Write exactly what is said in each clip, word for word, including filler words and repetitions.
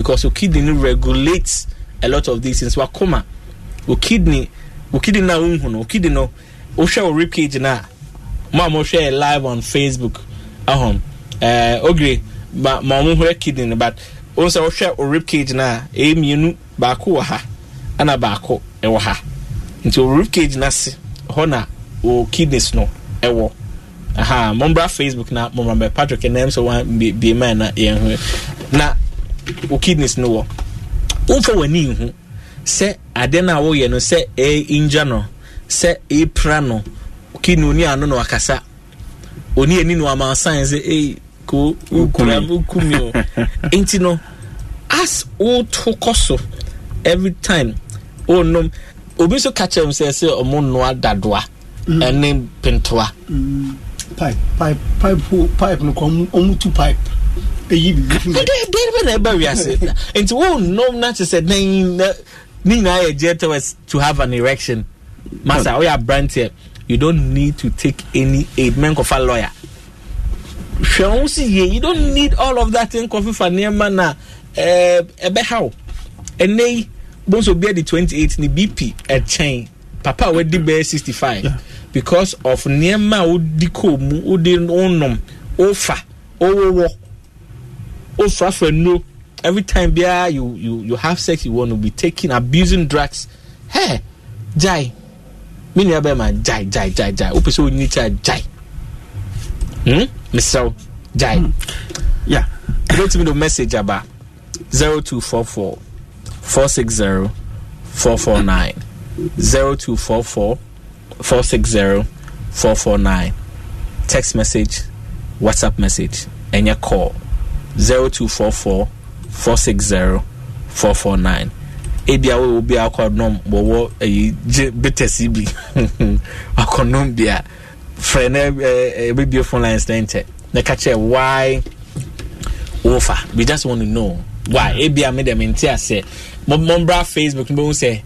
because your kidney regulates a lot of these things. Wakoma, your kidney, your kidney na unhuno, your kidney no. O share rib cage na. Mama share live on Facebook. Ahom. Uh, okay, ma mama share kidney, but also share rib cage na. E mienu baako wa ha, ana baako e wa ha. Into rib cage na si, hona o kidneys no e wo. Aha, mombra Facebook na momba Patrick name so one be be man na ye na o kidneys no wo. Unfa wani hu se ade na wo ye no se e inja no se e prano kidney oni ano no akasa oni ani no ama science e ko ukura bukumio enti no as o tokoso every time oh no obi so catch him say say omo no adadoa ene pentoa pipe pipe pipe pipe no come omu two pipe e yi bi they they never we are say enti wo no na to say ni ni na e jet to have an erection master we are brand here. You don't need to take any aid men of a lawyer. You don't need all of that in coffee for near mana eh ebe how and nay bones will be the twenty-eight ni B P a chain papa we di be sixty-five yeah. Because of near ma udiko mu udin onum ofa owo ofa for no every time bia you you you have sex you want to be taking abusing drugs hey jai mini abema jai jai jai jai opeso ni cha jai hmm mister jai mm. Yeah, wait me the message about zero two four four four six zero four four nine zero two four four four six zero four four nine text message WhatsApp message and your call zero two four four four six zero four four nine Ebia will be our nom wo a better C B. Our condom bia friend a baby phone line center. The catcher why offer. We just want to know why. Ebia made them in tear say Mombra Facebook no say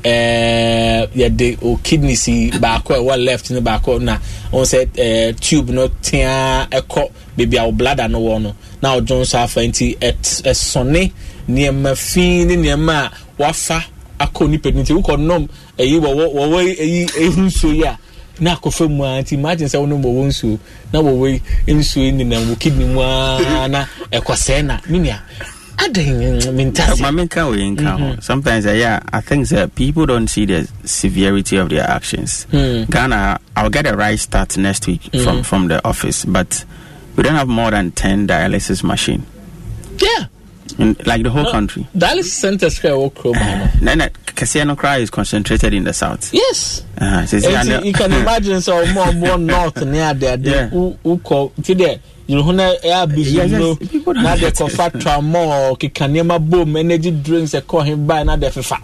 uh yeah the o kidney see back what left in the back na on said uh tube no tia echo baby our bladder no one now Jones have twenty at a sonny near my fin near my wafa akoni pedinti uko nom eyi wo wo wo eyi ehunso ya na kofa mu anti imagine say wono mo wonso na wo we enso ni na wo kidney mu na ekose na minia aden minta ma menka we nka sometimes uh, yeah I think that people don't see the severity of their actions. mm. Ghana, I'll get a right start next week mm. from from the office, but we don't have more than ten dialysis machine. Yeah. In, like the whole no, country. Dialysis centers here will come. No, no, Kasiano Cry is concentrated in the south. Yes. Uh, so you, you can imagine so more more north near there. Yeah. Who who call today? You know, air business. No, now they call fat more. Kikanema boom energy drinks. They call him by now they fa.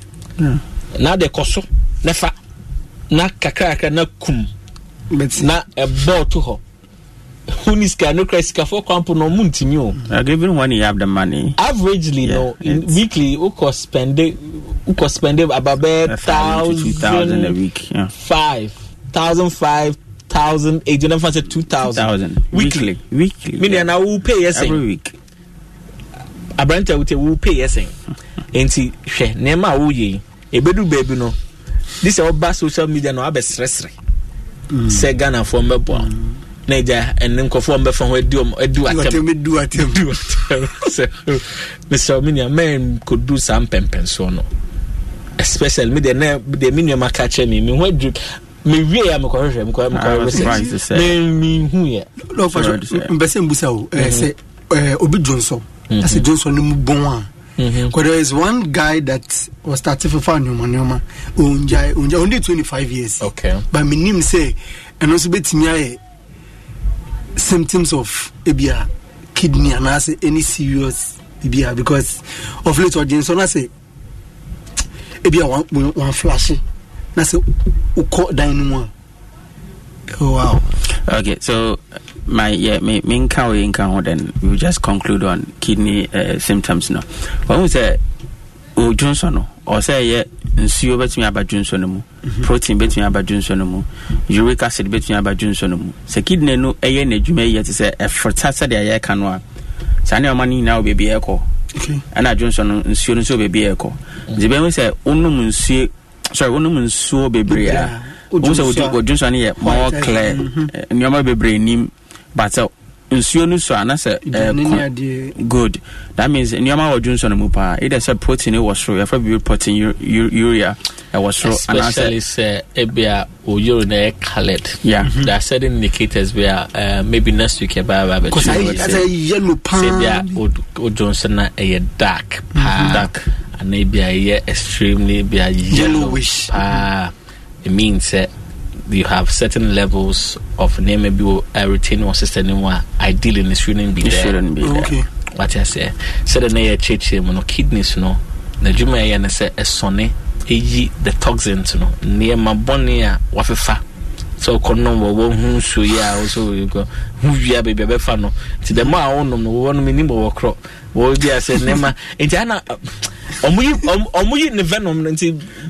Now they call so nefa. Na kakaka na kum. Na a ball to her. Uniska no Kreska for camp no muntinyo. Even when you have the money. Averagely, yeah, no, in weekly, you cost spend it, you cost spend it about a thousand, two thousand a week. Yeah. Five thousand, five thousand, eight. You never said two thousand weekly. Weekly. Meaning, now we pay yes every week. A branch out will pay yes. And see, she nema uye. A bedu baby no. This is all bad social media no abe stress. Say Ghana for me boy. Naja and then conform from where do do attempt do attempt do Mister Minia men could do some pempen so no especially me the the minimum catch me me what do me we am correct am correct me me who ya no for sure mbese mbusa o eh say Obi Johnson that's a Johnson mu bon because there is one guy that was starting for fun nyoma unja unja only twenty-five years, okay, but me name say and also betimi symptoms of ebia kidney and as any serious ebia because of late Johnson I say ebia one one flash na say uko dan no. Oh wow. Okay, so my yeah me me can we can then we just conclude on kidney uh, symptoms now. When we say o Johnson no or say yeah nsuo betumi aba Johnson mu, protein betumi aba Johnson mu, uric acid betumi aba Johnson mu. Se kidney no eye na dwuma ye te say e frota se de aye ka no a. Sa na o mani na o be be e ko. and I Johnson nsuo nso bebi eko the be say onum nsuo sorry onum nsuo bebre a wo say Johnson here more clear nyoma bebre nim but nsuo no so anase good that means nyoma wo Johnson mu pa either say protein was so if be protein urea I was so especially say ebia o urine colored. Yeah, mm-hmm. There are certain indicators where uh, maybe next week about because I say yellow pan say o Johnson na a dark pa dark and maybe a extremely be a yellowish pa. It means that you have certain levels of name maybe a retaining system anymore. Ideally, it shouldn't be it there. Shouldn't be okay. There. What I say, said the na church no kidneys no. Na juma ya na say a sonne eyi the toxins no near my bonny wafefa so kono wo hu so ya also you go hu via baby be fa no ti the ma onom no wo no minim wo kro wo bi ase nema enti ana omuyi omuyi ne venom nti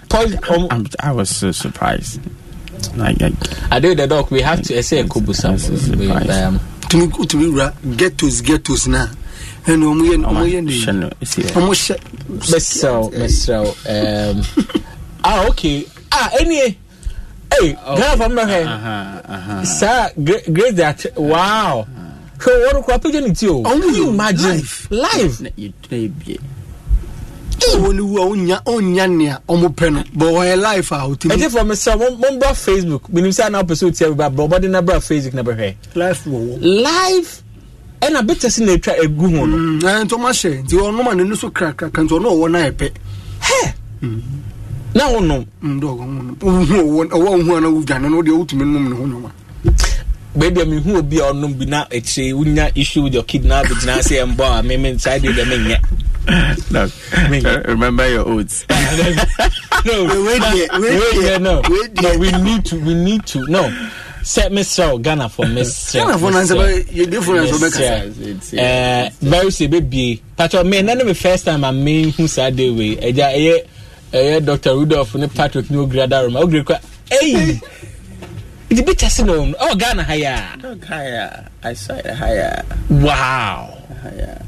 I was so surprised like I do the doc we have to say kubusa um to me to me get to get to now and omuyi omuyi ni omuyi Mister Mister um ah okay ah any hey grab from here uh-huh uh-huh sir great that wow so what ko appeal it you imagine live you dey be woni wo onya onya ne omope no but why life out e dey for Mister Mumba Facebook we say na person tell about body na bra Facebook na be life wo live and a better sin na twa egu ho no and to ma she ti ono ma ne so kra kan to no wo na epe he na wono ndo wo wo wo na wo dwane no de wutumi num ne ho nyoma baby me hu obi onom bi na eche unya issue with your kidnap but na say em boy me me inside the menye look remember your oaths no wait wait wait no no we need to we need to no set Mister Ghana for Mister Ghana for Nancy you different for make eh very say baby Patrick me na me first time I mean who said the way eja eh eh Doctor Rudolph ne Patrick no grada room o grade eh it be testing on oh Ghana higher higher I saw it higher wow higher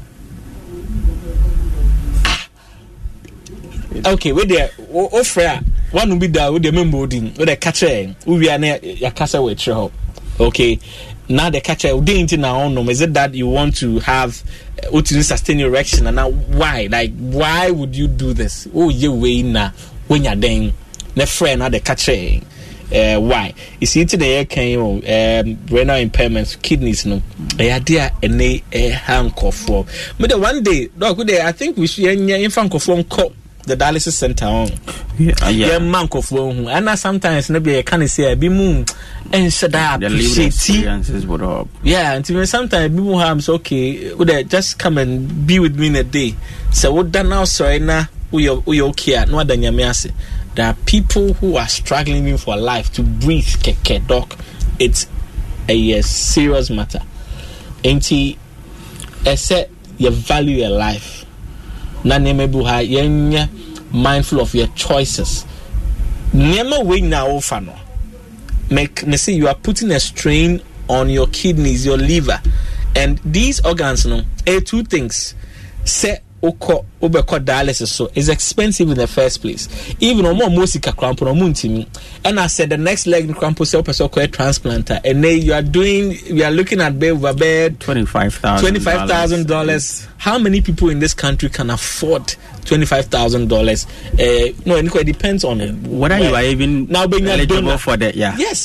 okay we there o frère one will be there with the memoding with the catcher we are near your castle with you okay now the catcher we didn't now no is it that you want to have uh, to sustain your erection and now why like why would you do this oh you way na when you're then the friend or the catcher uh why you see today can um renal impairments kidneys no e idea ene e handcuff but the one day dog I think we should in francophonie the dialysis center on yeah yeah man of one and sometimes no be can say be moon and should I appreciate yeah until sometimes people have okay would just come and be with me in a day so what done now sorry na we we okay no other nyame. There are people who are struggling for life to breathe keke doc it's a, a serious matter ain't it except you value your life na nemebu ha yenya mindful of your choices nema we na ofa no make me see you are putting a strain on your kidneys your liver and these organs no eh two things say oko obeko dialysis so is expensive in the first place even on more musika cramp no muntimi and I said the next leg cramp so person ko transplanter and then you are doing we are looking at bed over bed twenty-five thousand dollars how many people in this country can afford twenty-five thousand dollars uh no it depends on it whether you are even now being eligible for that yeah yes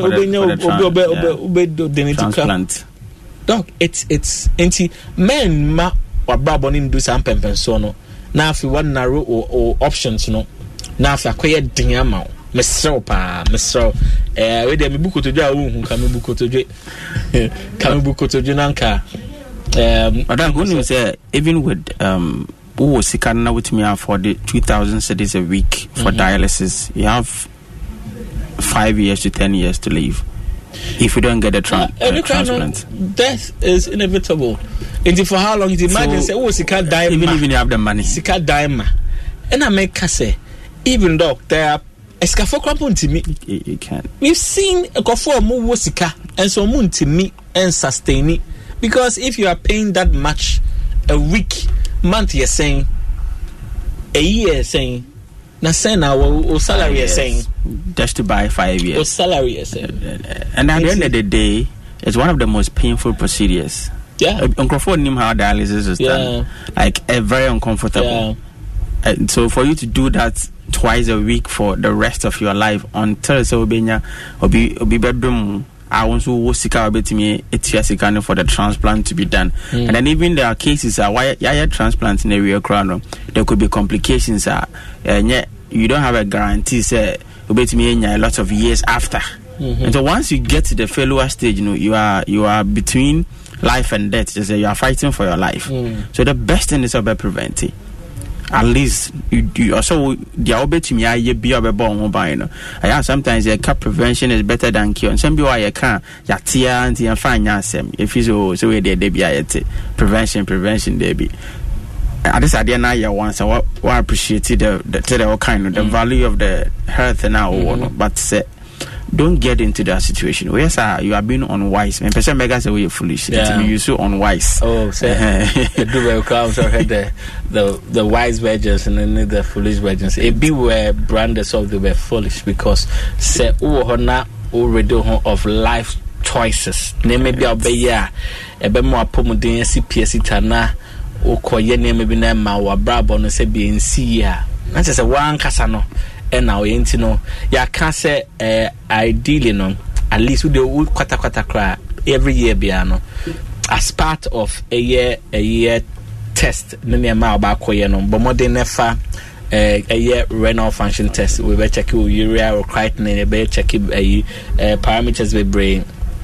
transplant dog it's it's anti men ma wababo ni do some pempenso no na afi one narrow or options no na afi akoye den ama mesrew pa mesrew eh we dey me bukotojo a wo hu ka me bukotojo ka me bukotojo nanka um adan go nim say even with um who sika na with me afford two thousand cedis a week for mm-hmm. dialysis you have five years to ten years to live if you don't get a tra- uh, uh, transplant. Death is inevitable. And for how long? It imagine so, say, oh, Sika die. Even if you have the money, Sika die. And I make say, even though there are escafo crampon to me, you can. We've seen a coffee more Sika and so moon to me and sustain it because if you are paying that much a week month you're saying, a year saying, na saying our salary is saying, just to buy five years. Or salary is saying, and at the end of the day, it's one of the most painful procedures. Yeah, uncomfortable him how dialysis is done, yeah. Like a very uncomfortable. Yeah. And so for you to do that twice a week for the rest of your life until so benya obi obi bedroom. I want to sika betimi etia for the transplant to be done. Mm. And then even there are cases uh, why yeah transplants in the real crown, there could be complications uh, and yet you don't have a guarantee say betimi a lot of years after. Mm-hmm. And so once you get to the failure stage, you know, you are you are between life and death. Just say you are fighting for your life. Mm. So the best thing is about preventing. At least you, you also the obetimi aye be obebo mobile no. I sometimes a cap prevention is better than cure. And some people I can ya tia anti and fine yasem. If you so so we dey be ayete prevention prevention dey be. At this idea now you once what what appreciate the the the kind of the mm. value of the health now mm-hmm. But say don't get into that situation. Yes, sir, you are being unwise. And person mega say you're foolish. Yeah. You so unwise. Oh, say the do crowd so had the the the wise virgins and then the foolish virgins. It be where branded of they were foolish because say oh na already of life choices. Ne maybe obey ya. Ebe mo apomuden C P S tana o koye ne maybe na ma wa brabo no say be nsi ya. Na say one kasa no. And now you know ya can say uh, ideally no at least we do kwata kwata cry every year biano as part of a year a year test nene ma ba koye no but more than never a year renal function test we be check your urea or creatinine be check a parameters we brain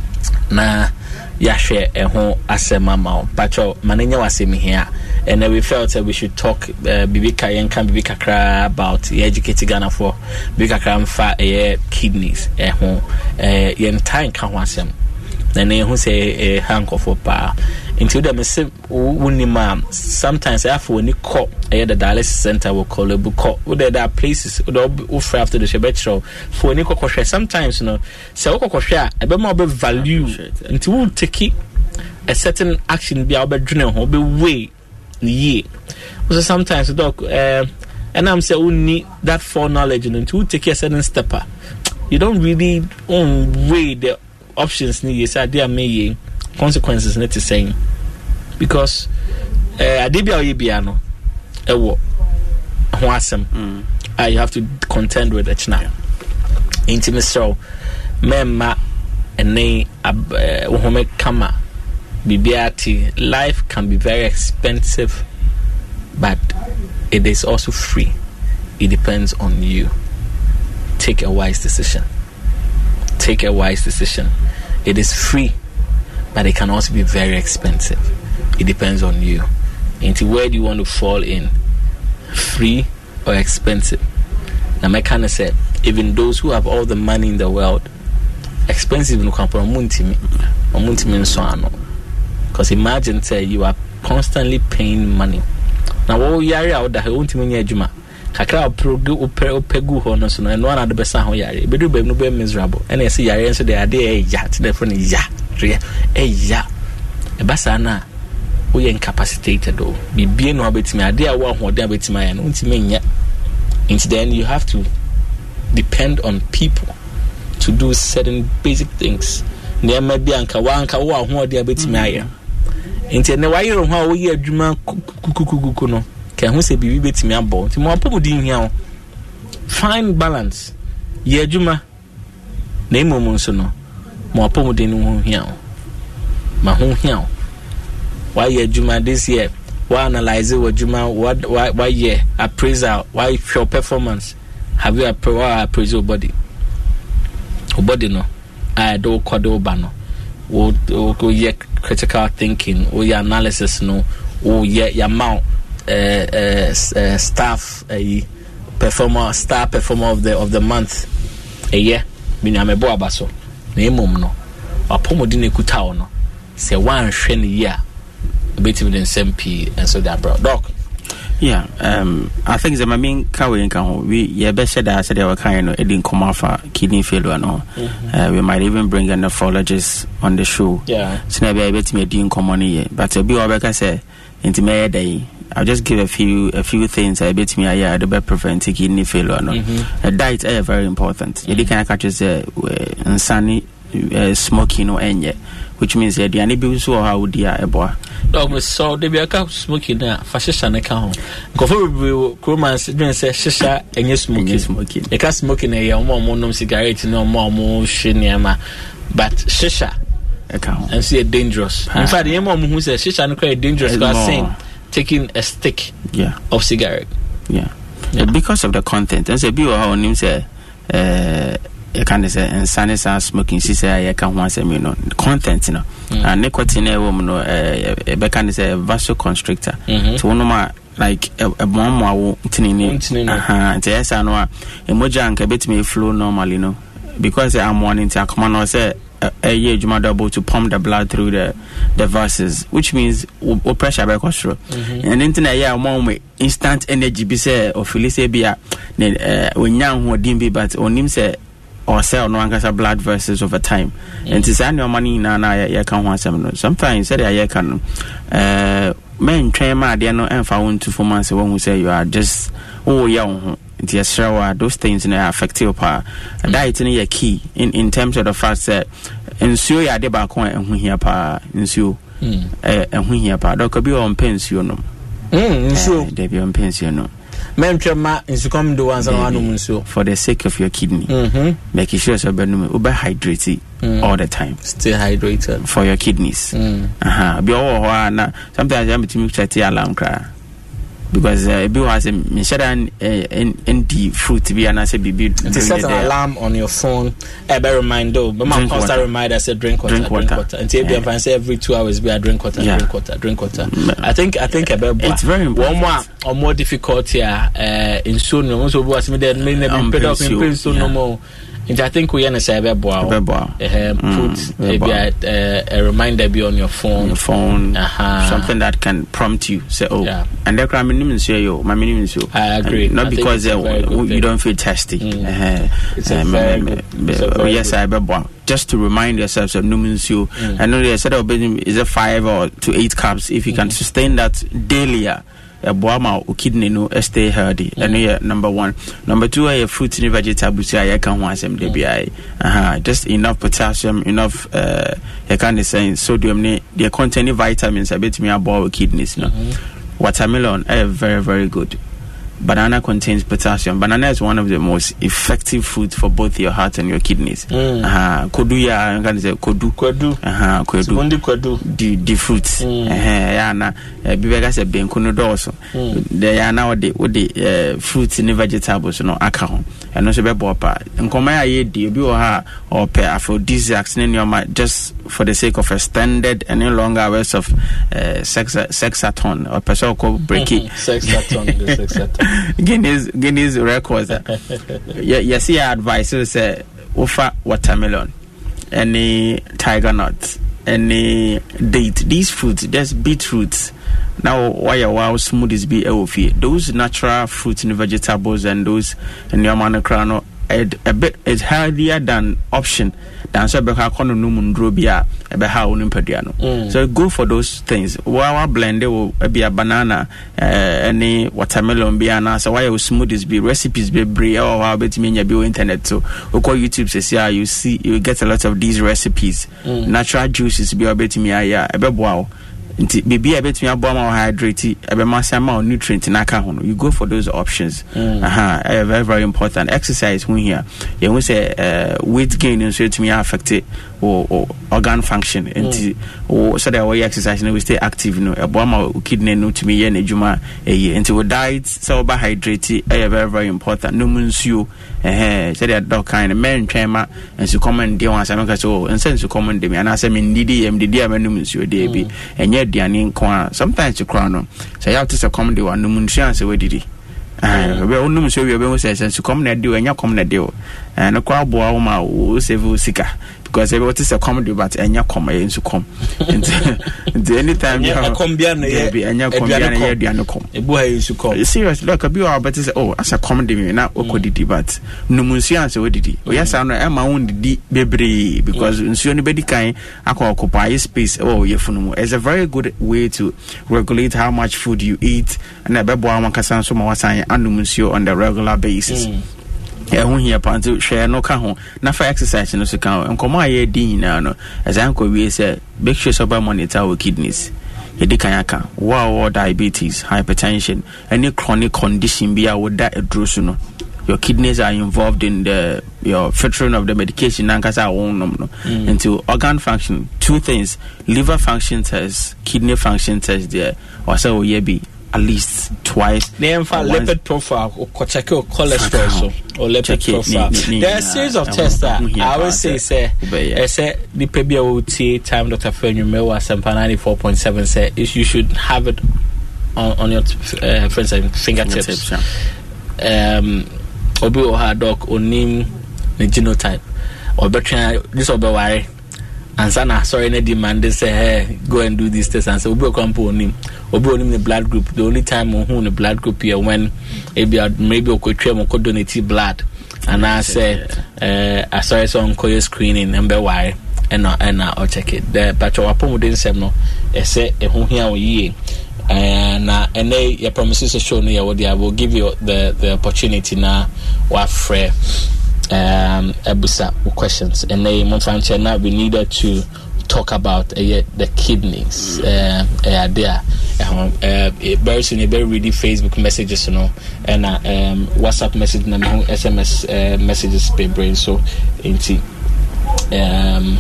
na ya share a ho asema ma pacho manenya wasemi here. And then we felt that we should talk uh, Bibika Yankan Bibika Kra about the educated Ghana for Bibika Kra fa eh kidneys eh ho eh yen time kan wasem then eh who say eh hanko for pa until them say unima sometimes after when you call eh the dialysis center will call a book there there are places who free after the shebetro for when you call sometimes you know say okokosha e be more be value until take a certain action be about journey ho be way yeah. So sometimes doc uh, and I'm saying we need that foreknowledge and to take a certain stepper. You don't really um, weigh the options need say there may consequences net is saying because uh adibia oyebiano ewo ho asem uh you have to contend with it now. Intimate so memma ene uh home kama Bibiati, life can be very expensive, but it is also free. It depends on you. Take a wise decision. Take a wise decision. It is free, but it can also be very expensive. It depends on you. Into where do you want to fall in? Free or expensive? Now, my kind of said, even those who have all the money in the world, expensive no can put on muntimi, on muntimi so ano. Because imagine say you are constantly paying money. Now what we are out that won't mean juma. Kakra progu pegu hono so and one of the best how yare. Be do be no be miserable. And I see yare so they are there ya to the friend ya. Eh ya. E basa na we incapacitated though. Be be no abetimi ade a wo ho de abetimi ya no ntimi nya. And then you have to depend on people to do certain basic things. There may be anka wanka wo ho de abetimi aya. Nti ne wayere ho a wo ye adwuma kukukuku no ka ho se bibi betimi abo nti mo apomudin hia fine balance ye adwuma na emom nso no mo apomudin ho hia ma ho hia why ye adwuma this year why analyze what adwuma what why why ye appraisal why your performance have you appraised your body your body no I do kodo bano wo wo ye critical thinking wo ye analysis no wo ye your mount uh, uh, uh staff a uh, performer star performer of the of the month a year bin amebo abaso na emom no apomodi na kuta no se wan hwe ne year betim den sempi and so that bro doc. Yeah, um, I think the main kawe nka we ye be said that said we kind no edin come off kidney failure no. Mm-hmm. Uh, we might even bring a nephrologist on the show. Yeah. So na be bet me edin come on here, but be obeka say inti me day I'll just give a few a few things I bet me I the better prevent kidney failure. No, mm-hmm. A diet is very important. Mm-hmm. You can catch uh, sunny uh, smoking or any, which means that the any so how would you a boy. Dog was so they be a cup smoking now. Fashion and account. Go for romance. Don't say shisha and you smoking. Smoking. You can't smoking a more more cigarette no more more shinyama, but shisha. Account. And see it dangerous. In fact, the mom who says shisha and quite dangerous because saying taking a stick yeah. of cigarette. Yeah. yeah. Because of the content. And say be how name say uh you can say and sanisa smoking she say I can once a you content you know. Mm. And nicotine woman no uh be can say vasoconstrictor. Mm-hmm. So no ma like a bomb wa tinini. Aha. Te yes anwa emoja anka betime flow normally no. Because I'm wanting to come on say a year you might able to pump the blood through the the vessels, which means o pressure by cholesterol. And internet yeah more instant energy be say or feel say be a when young who didn't be but on him say or sell no ankasa blood vessels over time. And to send your money na na ya can want some sometimes say ya can uh men train ma they no and found to for months when we say you are just oh young. Those things are affected power. Diet is key in, in terms of the fact that ensure ya de back on and here pa ensure and when here pa could be on pension. Ensure they be on pension. Men trema is come the ones around so for the sake of your kidney. Mm-hmm. Make sure so be hydrated mm. all the time. Stay hydrated for your kidneys. Mm. Uh-huh. Be all sometimes I'm to chat alarm cry. Because uh, be was a Michigan and the fruit to be an answer be to set an alarm on your phone. I bear remind though, but my constant reminder said drink water, drink water, drink water. And yeah. If say every two hours be a drink water, yeah. drink water, drink water. I think I think about it's very important. One more or more difficult here uh, in soon. Also, was me that may never be paid off in prison so no more. And I think we are say a bow. Put maybe a, a reminder be on your phone. Your phone, uh-huh. Something that can prompt you. Say, oh, yeah. And the crime minimum say yo, my minimum so. I agree. And not I because uh, you don't feel thirsty. Mm. Uh-huh. It's a um, very um, good, it's a very yes, I bow. Just to remind yourself of numerous you. Mm. I know they said of is a five or to eight cups. If you mm. can sustain that daily. A boama or kidney no stay healthy. Mm. And yeah, number one. Number two, a fruit and vegetables. I can want some D B I. Uh-huh. Just enough potassium, enough uh I can't say sodium ne the containing vitamins I bet me about kidneys. No mm-hmm. Watermelon are very, very good. Banana contains potassium. Banana is one of the most effective foods for both your heart and your kidneys. Mm. Uh-huh. Kodu ya, I can say kodu. Kodu. Uh-huh. Kodu. Only kodu. The the fruits. Mm. Uh-huh. Ya na. Bibega se ben kono doso. The ya na the the fruits and vegetables no aka ho. And also be bopa. Nkoma ya ye di obi o ha or per aphrodisiacs ne nyoma just for the sake of extended and no longer hours of uh, sex sexaton or person call break it. Sexaton. The sexaton. Guinness Guinness records. Yeah, you see advice say offer watermelon, any tiger nut, any date. These fruits, there's beetroots. Now why a wow smoothies be healthy. Those natural fruits and vegetables and those and your man crown a bit it's healthier than option than so be kono no mundrobia e be ha onu mpaduano. So go for those things. Wa blend will be a banana uh, any watermelon be ana so why smoothies be recipes be bre or how bet me nya be internet so go YouTube say you see you get a lot of these recipes. Mm. Natural juices be bet me aya e be boa nti baby I bet me abo ma hydrate e be masama on nutrient na ka hono. You go for those options. Mm. Aha, uh-huh. Very very important. Exercise when here you say uh, weight gain and so to me affect it or, or organ function nti or so that we exercise and we stay active no abo ma kidney no to me ye na djuma eh nti we diet so ba hydrate e very very important. No munsuo eh say that dog kind men twema and so common dey wan say make so and sense common dey me and I say me ndidi em ndidi am no munsuo dey bi enye diani nko sometimes you crown no so you have to say come dey wan no munsuo say we didi ah we onum so we be say sense come na dey enya come na dey o and no kwa bo ma o save sika because what is a comedy but enya come into come into anytime you have come bia na ye enya come bia na ye aduane come ebu ha yesu come seriously look abi o but say oh as a comedy me na okodidi but no munsu anse odidi o yesa no e ma won didi bebre because nsuo no bedi kan akọ occupy space oh ye funu mu. It's a very good way to regulate how much food you eat and abebo amakasa so ma wasan anum nsuo on the regular basis. Ehun here panto share no ka ho na for exercise no so ka nkomo aye din na no azanko we say make sure so ba monitor our kidneys yedi kan aka wow diabetes, hypertension, any chronic condition be would that adrus no your kidneys are involved in the your filtering of the medication nankasa won no mm. into organ function. Two things: liver function test, kidney function test there or so ye be at least twice. Name for lipid profile or check your cholesterol so or lipid profile. There are a series of tests that I always say say I say the P B O T time Doctor Fenyu Mewa Sampa ninety-four point seven say you should have it on, on your uh, friends and fingertips. Um obi o ha doc onim the genotype or better this obi worry and sana sorry na demand say hey go and do this test and say obi o come onim obi onim the blood group. The only time on who the blood group here when maybe maybe o could try mo could donate blood and I say uh I sorry so on call screening and be worry and and I'll check it the but our pomodin sem no e say e ho hia o yie and uh, and they your promises show me what I will give you the the opportunity now what free um ebusa questions and they monfanche now we needed to talk about uh, the kidneys uh, uh there uh, uh very soon you better read the Facebook messages you know and uh, um WhatsApp message and S M S uh, messages per brain so into um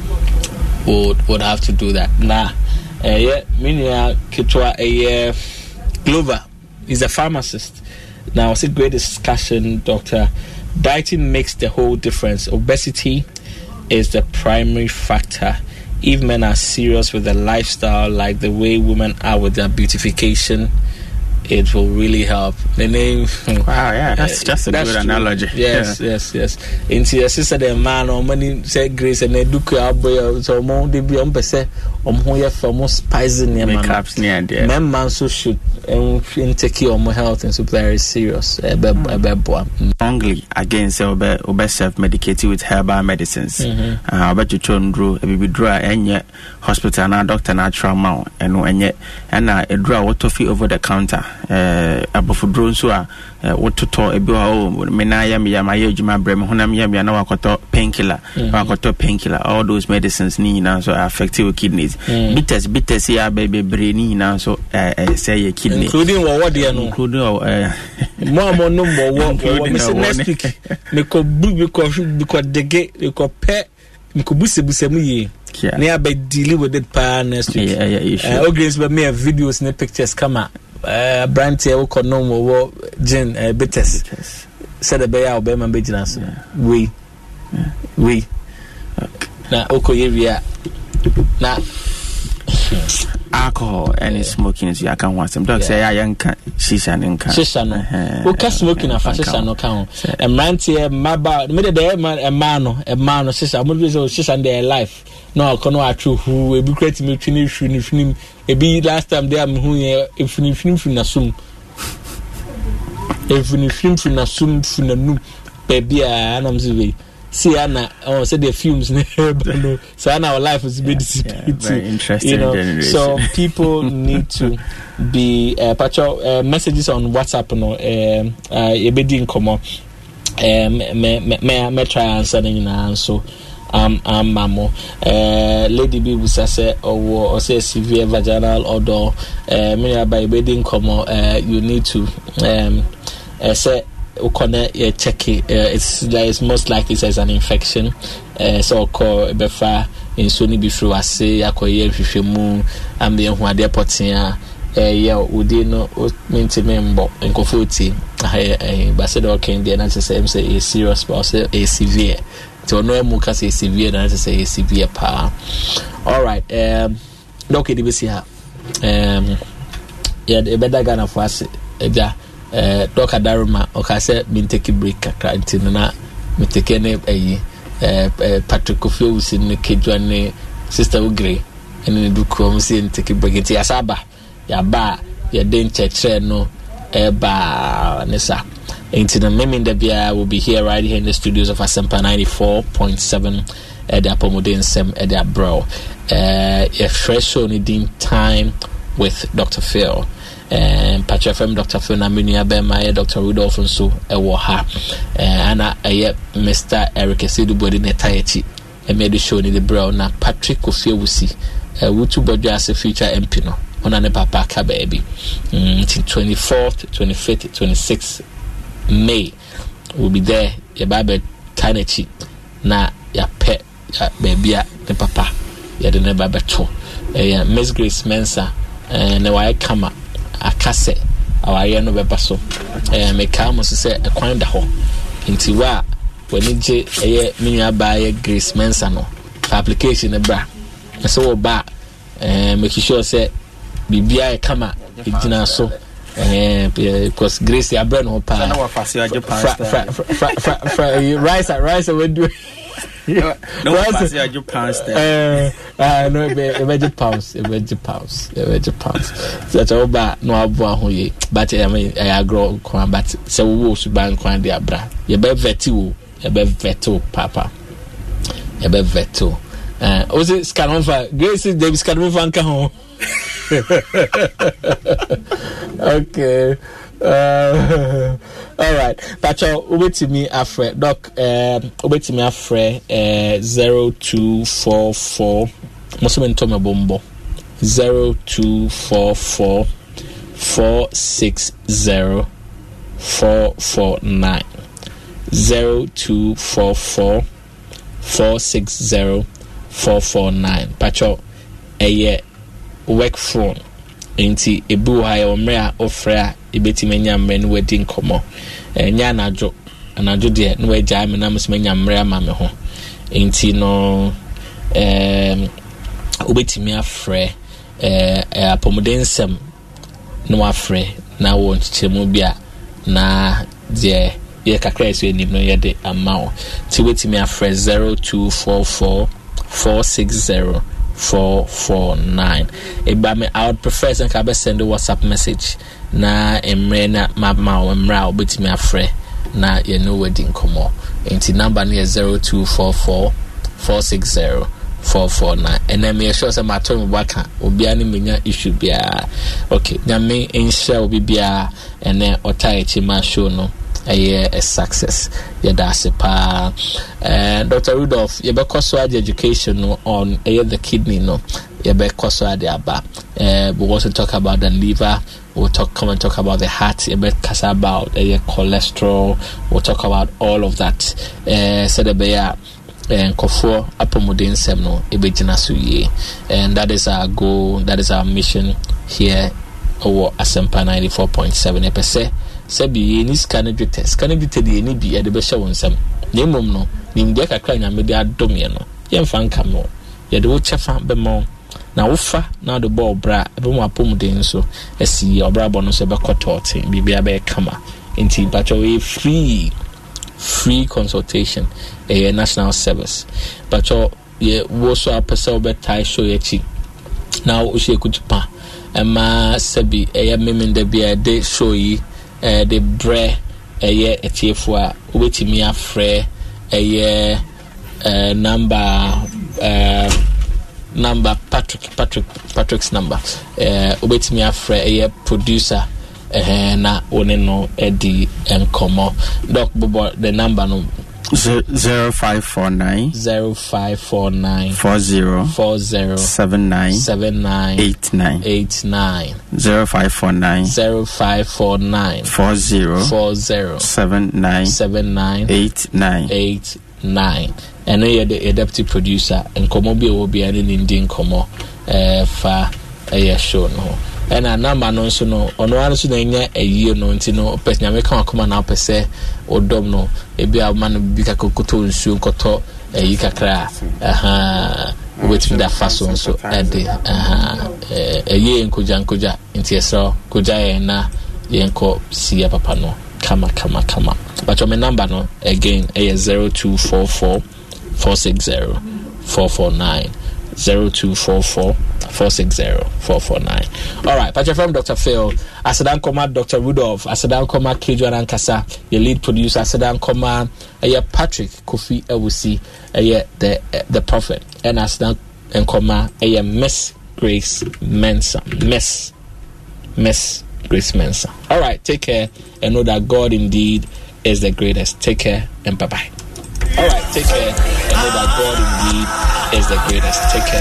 would would have to do that now. Uh, yeah, Minia Kitwa a Glover is a pharmacist. Now, it's a great discussion, Doctor. Dieting makes the whole difference. Obesity is the primary factor. If men are serious with their lifestyle, like the way women are with their beautification, it will really help. The name. Wow, yeah, that's just a that's good true. Analogy. Yes, yeah. yes, yes. Into your sister, the man, or money, say grace, and they do boy, so more they be on percent, or more for more spice in your makeups near there. Men man so should and take care of my health and supply is serious. A bad boy. Strongly against obese self-medicated with herbal medicines. I bet you turn drew a baby draw and yet hospital and doctor natural mount and yet and a draw what to feel over the counter. Uh, above drones who are what to talk about. Menaya, me, my age, my brain, Honam, Yam, Yanawakoto, painkiller, Wakoto, painkiller, all those medicines need now so affect your kidneys. Bitters, bitters, yeah, baby, brainy now so say your kidney, including what they are, including uh, more, no more, what next week. Because because the gate, you could pay, you could boost the yeah, nearby dealing with it pa next week. Yeah, yeah, you should. Uh, okay, but me videos and pictures come out. Uh, brand here we could know more gin uh, bitters. Said the bear Obama business. We, we. Now, Oko area. Now, alcohol and smoking is you can want some dogs say I young shisha and can shisha no. Who can smoking a shisha no can. A man here, my bar, made a man, a man, a man, shisha. I'm always shisha and their life. No, I can't actually who will be creating me finish, finish, finish. Maybe last time they am who if finish, finish, finish, assume. If finish, finish, finish, assume, finish, baby, and I'm saying. See, Anna, oh, said the fumes, so our life is very disappointing. Very interesting, you know. Generation. So people need to be uh, patcho uh, messages on WhatsApp, no, um, uh, a bit in common. Um, me me me me try answering now, so um um mamo. Uh, Lady B will say or or say severe vaginal odor. Uh, me by bed in common. Uh, you need to um uh, say. Ukone uh, check it. Uh, it's like it's most likely it's an infection. Uh, so call befa in Sony before I say akoye hwehwemu ambe hu ade potia eh yeah udi no minti membo enkofoti eh eh ba say the okay there na say say a serious but say a severe. So no emu ka say severe na say a severe pa. All right. Um okay, we see her. Um yeah, the better Ghana for us. Yeah. Uh, Doctor Daruma, okay, said, been take a break, a cranty, and me take any eh, eh, Patrick Kofi Owusu ne Kedwa ne Sister Ugre ene du kom se nteke bageti asaba ya ba ya den chechre no e ba nesa into the Memenda Bia will be here right here in the studios of Asempa ninety-four point seven at the Apomodin Sem at the Bro. Uh, a fresh show needing time with Doctor Phil. And Patrick F M, Doctor Phil Naminia Bema, Doctor Rudolph and so a waha. And I Mister Eric Asidu Body Netaiti. And made the show in the Bro. Now Patrick Kofi Owusu. Uh, Wutu Bodja as a future M P no. On an papa baby. Mm, twenty-fourth, twenty-fifth, twenty-sixth May will be there. Your baby Tanechi. Na ya pet ya baby ya the papa. Ya the neighbor beto. Uh, Miss Grace Mensa. And uh, why kama akase. Our year no beba so. Uh, me come to say a coin da ho. Inti wa when it je a mini buy Grace Mensa no. Application a bra. So ba uh, make sure say bibia kama igina so eh because Grace ya brand ho pa na wa fase aje pa rice rice we do no wa fase aje pa eh ah no be be pounds be pounds be pounds so that ba no abo ho ye but I mean I grow kwan but say wo su ban kwan de abra ye be veti wo ye be veto papa ye be veto eh o se scan on fa Grace Davis scan on fa nka ho. Okay. Uh, all right. Pacho, over to me afre. Doc, um, over to me afre. Uh, zero two four four. Muslim Toma Bombo. Zero two four four four six zero four four nine. Zero two four four four six zero four four nine. Pacho, a year. Work from inti ebu ha ya omre ofra ebetime nyamre no wedding komo enya anajo anajo de no wagya me na mesme nyamre ama me ho inti no em obetime afre eh apomodensem no afre na won chichemu bia na de ye kakra eso enim no ye de ama ti wetime afre zero two four four four six zero four four nine. Eba me I would prefer sen ka be send a WhatsApp message na emre na mama o emra obetimi afre na ye no wedding komo enti number na zero two four four four six zero four four nine and then me sure say my turn waka obi ani menya issue bia okay nyame insha obi bia and then otaichi ma show no a, a success. Yeah, that's it. Uh, Doctor Rudolph, you be cost education no, on uh, the kidney, no. You be cost the aba. Uh, we also talk about the liver. We'll talk, come and talk about the heart. You be cast about uh, cholesterol. We'll talk about all of that. Uh, so the be and kofo apomodin sem no ebejina so ye, and that is our goal. That is our mission here. Over Asempa ninety-four point seven percent. Sebi ni scan detail scan detail de ni bi e de be hye wonsam na mom no ni mde kakra nya me de adom ye no ye mfa nka mo ye de wo chefa be mo na wo fa na de ball bra e be mo apom de nso asi obra bo no so be kotote bibia be kama inti bacho we free free consultation a national service bacho ye wo so apesa be tai show ye chi na wo she kutupa ema sebi e ye memenda bia de show yi Uh, the bre a year a chiefwa wetimi afre a year uh, number uh, number Patrick Patrick Patrick's number uh wetimi afre a year producer uh, na one no edi enkomo doc bobo the number no zero five four nine zero five four nine four zero four zero seven nine seven nine eight nine eight nine zero five four nine zero five four nine four zero four zero seven nine seven nine eight nine eight nine. And you're the deputy producer and Komobi will be an Indian Komo uh for a show no. And a number no so no ono ano so na a year no nti no person me kan akoma na pese odom no e bia man bi ka kokoto nsu koto e yi kakra aha wetin da faso so e de aha e ye nkoja nkoja nti eso koja ye na ye nko siya papa no kama kama kama but your number no again is zero two four four four six zero, four four nine. zero two four four, four six zero, four four nine. All right, Patrick from Doctor Phil, Asadan Koma, Doctor Rudolph, Asadan Koma, Kejuan Ankasa, your lead producer, Asadan Koma, uh, Patrick Kofi Ewusi, uh, the uh, the prophet, and Asadan Koma, uh, Miss Grace Mensa, Miss Miss Grace Mensa. All right, take care and know that God indeed is the greatest. Take care and bye bye. All right, take care and know that God indeed is the greatest. Take care.